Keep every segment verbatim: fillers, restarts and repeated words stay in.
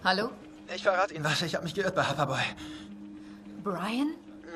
Hallo? Ich verrate Ihnen was. Ich habe mich geirrt bei Hopperboy. Brian?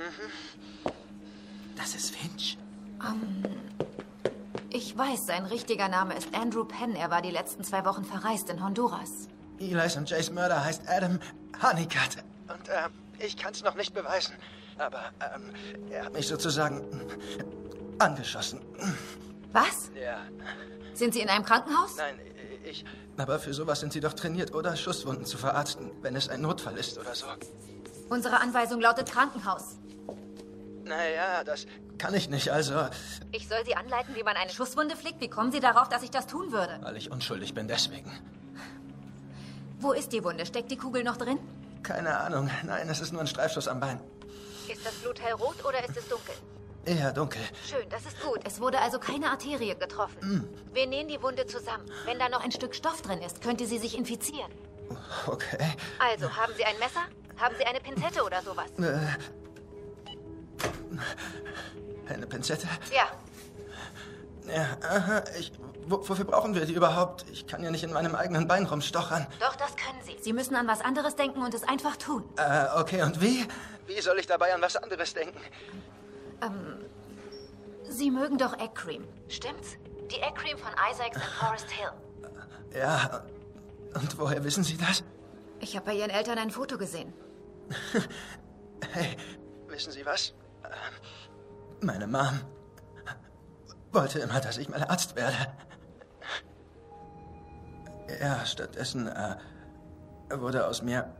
Das ist Finch. Um, ich weiß, sein richtiger Name ist Andrew Penn. Er war die letzten zwei Wochen verreist in Honduras. Eli's und Jays Mörder heißt Adam Honeycutt. Und äh, ich kann es noch nicht beweisen. Aber ähm, er hat mich sozusagen angeschossen. Was? Ja. Sind Sie in einem Krankenhaus? Nein, ich... Aber für sowas sind Sie doch trainiert, oder? Schusswunden zu verarzten, wenn es ein Notfall ist oder so. Unsere Anweisung lautet Krankenhaus. Naja, das kann ich nicht, also... Ich soll Sie anleiten, wie man eine Schusswunde flickt? Wie kommen Sie darauf, dass ich das tun würde? Weil ich unschuldig bin, deswegen. Wo ist die Wunde? Steckt die Kugel noch drin? Keine Ahnung. Nein, es ist nur ein Streifschuss am Bein. Ist das Blut hellrot oder ist es dunkel? Eher dunkel. Schön, das ist gut. Es wurde also keine Arterie getroffen. Mm. Wir nähen die Wunde zusammen. Wenn da noch ein Stück Stoff drin ist, könnte sie sich infizieren. Okay. Also, haben Sie ein Messer? Haben Sie eine Pinzette oder sowas? Äh, eine Pinzette? Ja. Ja, aha. Ich, wo, wofür brauchen wir die überhaupt? Ich kann ja nicht in meinem eigenen Bein rumstochern. Doch, das können Sie. Sie müssen an was anderes denken und es einfach tun. Äh, okay, und wie? Wie soll ich dabei an was anderes denken? Ähm, Sie mögen doch Egg Cream, stimmt's? Die Egg Cream von Isaacs in Forest Hill. Ja, und woher wissen Sie das? Ich habe bei Ihren Eltern ein Foto gesehen. Hey, wissen Sie was? Meine Mom wollte immer, dass ich mal Arzt werde. Ja, stattdessen äh, wurde aus mir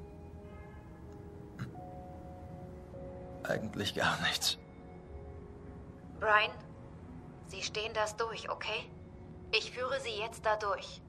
eigentlich gar nichts. Brian, Sie stehen das durch, okay? Ich führe Sie jetzt da durch.